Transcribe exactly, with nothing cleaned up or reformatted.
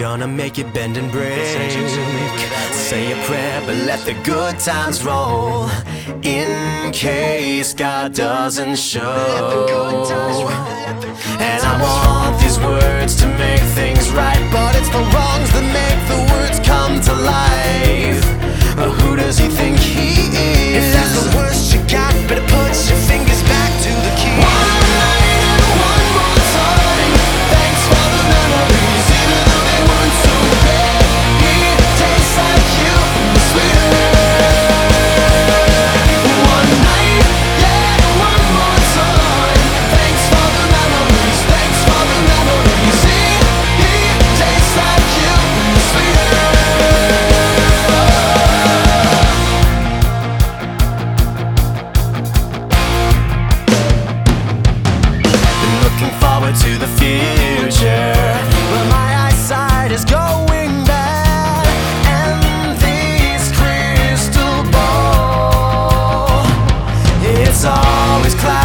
gonna make it bend and break. Say a prayer, but let the good times roll, in case God doesn't show. And I want these words to make things right, but it's the wrongs that make the words come to life. But who does he think he is? If that's the worst you got, better put your fingers back to the key. One night and one more time. Thanks for the memories, even though they weren't so great. It tastes like you, sweeter. One night, yeah, one more time. Thanks for the memories, thanks for the memories. It tastes like you, sweeter. Forward to the future, but my eyesight is going bad, and this crystal ball, it's always cloudy.